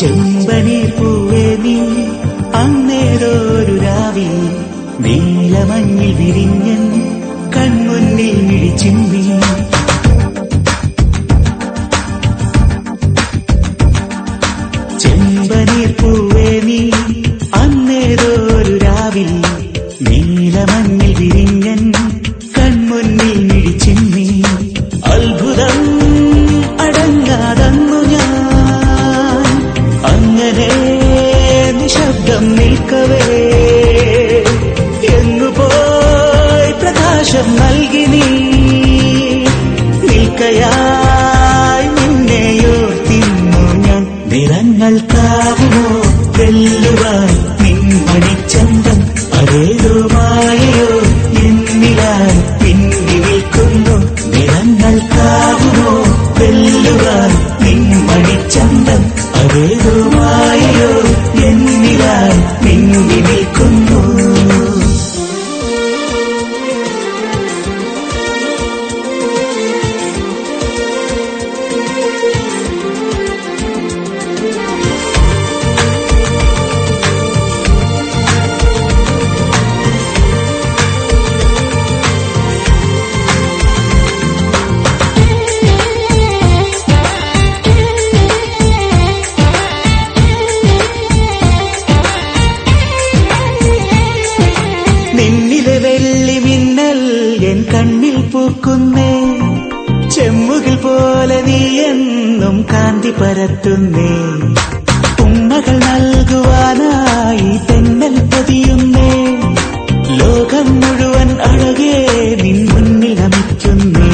ചെമ്പനീർ പൂവേ നീ അന്നേരൊരു രാവിൽ നീലമഞ്ഞിൽ വിരിഞ്ഞൻ കൺമുന്നിൽ മിഴിച്ചിമ്മി. ചെമ്പനീർ പൂവേ നീ അന്നേരൊരു രാവിൽ നീലമഞ്ഞിൽ വിരിഞ്ഞൻ കൺമുന്നിൽ മിഴിച്ചിമ്മി. അത്ഭുതം അടങ്ങാതന്നു ഞാൻ അങ്ങനെ നിശബ്ദം നിൽക്കവേ എങ്ങുപോയി പ്രകാശം നൽകി നീ നിൽക്കയായി നിന്നെയോർത്തിന്നു ഞാൻ. നിറങ്ങൾക്കാവുമോ വെല്ലുവാൻ നിൻമണിച്ചന്തം അതേതോ മായയോ എന്നിലായി പിന്നി നിൽക്കുന്നു. നിറങ്ങൾക്കാവുമോ വെല്ലുവാൻ നിൻമണിച്ചന്തം അതേതോ മായയോ എന്നിലായി പിന്നി നിൽക്കുന്നു. നിന്നിലെ വെള്ളി മിന്നൽ എൻ കണ്ണിൽ പൂക്കുന്നേ ചെമ്മുകിൽ പോലെ നീ എന്നും കാന്തി പരത്തുന്നേ. ഉമ്മകൾ നൽകുവാനായി തെന്നൽ പതിയുന്നേ ലോകം മുഴുവൻ അഴകേ നിൻ മുന്നിൽ നമിക്കുന്നേ.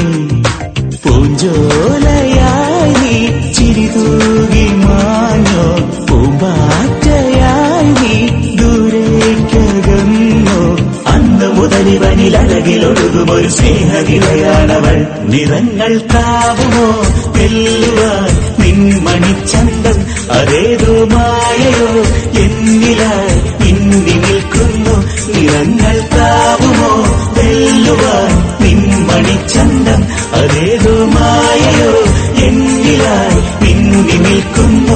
പൂഞ്ചോലയായി നീ ചിരിതൂകി മാഞ്ഞോ പൂമ്പാറ്റയായി നീ ദൂരേക്കകന്നോ. അന്ന് മുതലിവനിലഴകിലൊഴുകുമൊരു സ്നേഹനിലയാണവൾ. നിറങ്ങൾക്കാവുമോ വെല്ലുവാൻ നിൻമണിച്ചന്തം അതേതോ മായയോ എന്നിലായി പിന്നി നിൽക്കുന്നു. നിറങ്ങൾക്കാവുമോ വെല്ലുവാൻ നിൻമണിച്ചന്തം അതേതോ മായയോ എന്നിലായി പിന്നി നിൽക്കുന്നു.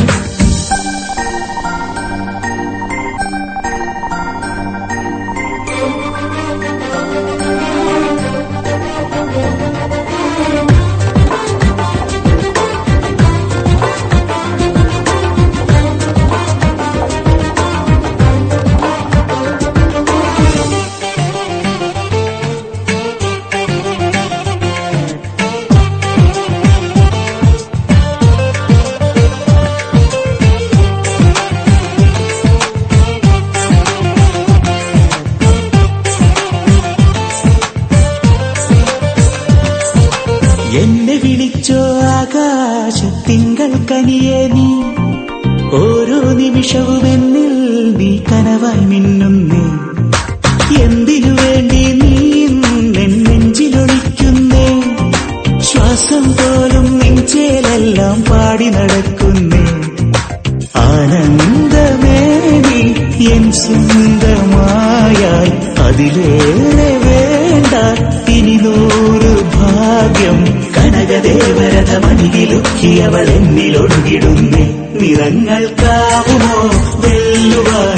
എന്നെ വിളിച്ചോ ആകാശത്തിങ്കൾ കനിയേ നീ ഓരോ നിമിഷവും എന്നിൽ നീ കനവായി മിന്നുന്നേ. എന്തിനു വേണ്ടി നീ എൻ നെഞ്ചിലൊളിക്കുന്നേ ശ്വാസം പോലും നെഞ്ചേലെല്ലാം പാടി നടക്കുന്നേ. ആനന്ദമേ നീ എൻ സ്വന്തമായായി അതിലേറെ വേണ്ട ഇനി 100 ഭാഗ്യം. കനകദേവരഥമണികിലുക്കിയവൾ എന്നിലൊടുകിടുന്നേ. നിറങ്ങൾക്കാവുമോ വെല്ലുവാൻ